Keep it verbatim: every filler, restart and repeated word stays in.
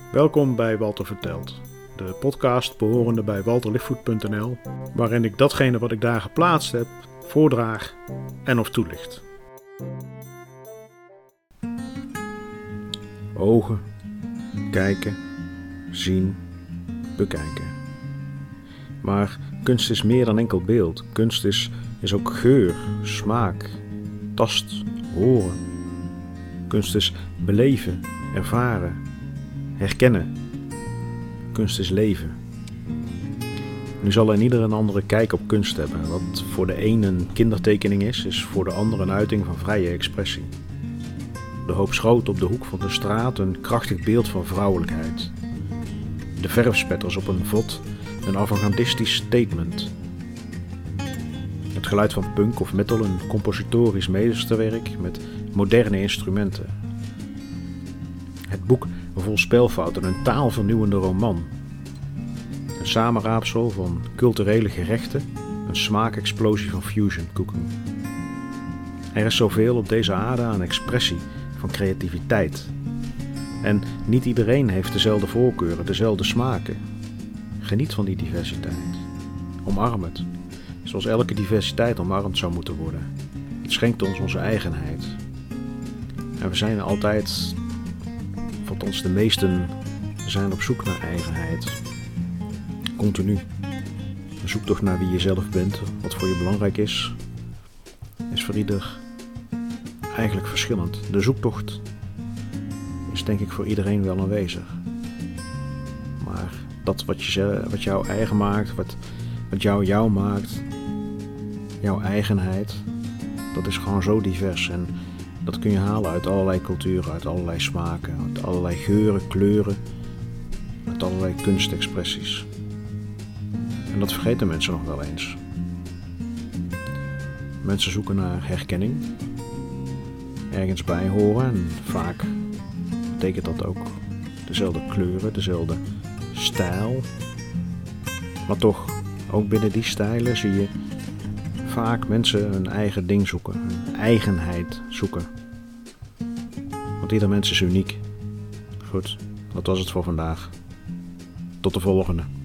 Welkom bij Walter Vertelt, de podcast behorende bij walter lichtvoet punt n l, waarin ik datgene wat ik daar geplaatst heb, voordraag en of toelicht. Ogen, kijken, zien, bekijken. Maar kunst is meer dan enkel beeld. Kunst is, is ook geur, smaak, tast, horen. Kunst is beleven, ervaren, herkennen. Kunst is leven. Nu zal een ieder een andere kijk op kunst hebben. Wat voor de een een kindertekening is, is voor de ander een uiting van vrije expressie. De hoop schoot op de hoek van de straat een krachtig beeld van vrouwelijkheid. De verfspetters op een vod een avant-gardistisch statement. Het geluid van punk of metal een compositorisch meesterwerk met moderne instrumenten. Het boek vol spelfouten een taalvernieuwende roman. Een samenraapsel van culturele gerechten, een smaakexplosie van fusion cooking. Er is zoveel op deze aarde aan expressie, van creativiteit. En niet iedereen heeft dezelfde voorkeuren, dezelfde smaken. Geniet van die diversiteit. Omarm het, zoals elke diversiteit omarmd zou moeten worden. Het schenkt ons onze eigenheid. En we zijn altijd, althans de meesten, zijn op zoek naar eigenheid. Continu. Zoek toch naar wie je zelf bent, wat voor je belangrijk is. Is voor ieder eigenlijk verschillend. De zoektocht is denk ik voor iedereen wel aanwezig. Maar dat wat, je, wat jou eigen maakt, wat, wat jou jou maakt, jouw eigenheid, dat is gewoon zo divers. En dat kun je halen uit allerlei culturen, uit allerlei smaken, uit allerlei geuren, kleuren, uit allerlei kunstexpressies. En dat vergeten mensen nog wel eens. Mensen zoeken naar herkenning, ergens bij horen en vaak betekent dat ook dezelfde kleuren, dezelfde stijl. Maar toch, ook binnen die stijlen zie je vaak mensen hun eigen ding zoeken, hun eigenheid zoeken. Want ieder mens is uniek. Goed, dat was het voor vandaag. Tot de volgende.